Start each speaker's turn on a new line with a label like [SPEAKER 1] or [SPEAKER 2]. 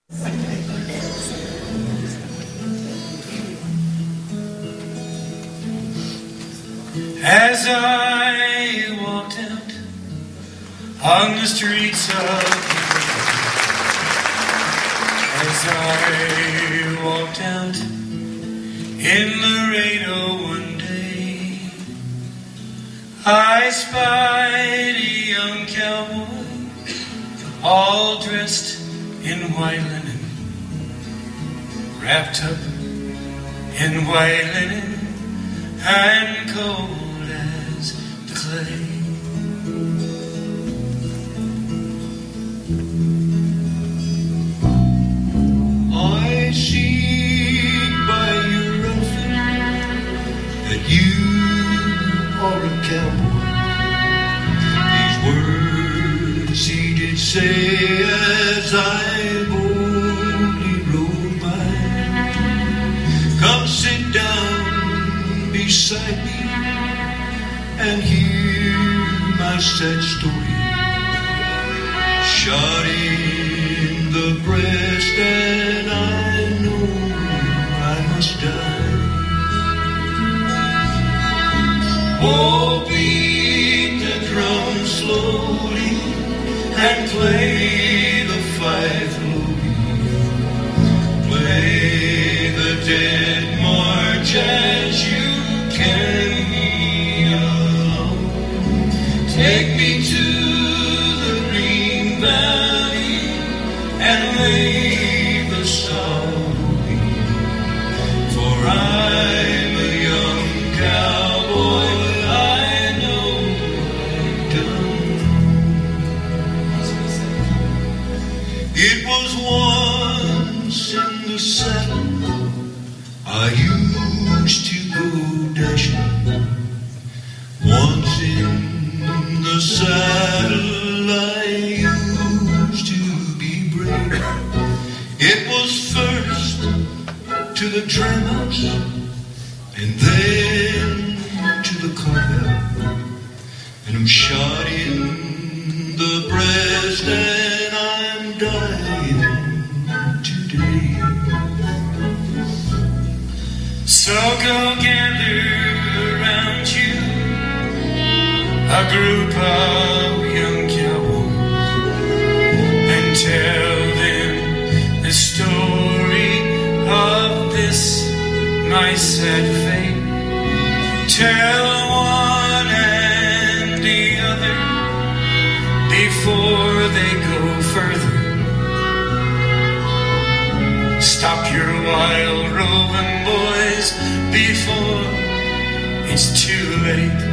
[SPEAKER 1] As I walked out on the streets of as I walked out in Laredo one day, I spied a young cowboy all dressed in white linen, wrapped up in white linen and cold as the clay. I see by your outfit that you are a cowboy. These words he did say as I boldly rode by. Come sit down beside me and hear my sad story. Shot in the breast and I know I must die. Oh, beat the drum slowly and play the fife lowly. Play the dead march as you carry me along. Take me to the green valley and lay the sorrow be. For I'm a young cowboy, I know I've done. It was once in the saddle I used to go dashing. Once in the saddle I used to be brave. It was first to the dram house and then to the carvel. And I'm shot in the breast and I'm dying today. So go gather around you a group of young cowboys and tell them the story of this my sad fate. Tell one and the other before they go further. Stop your wild roving, boys, before it's too late.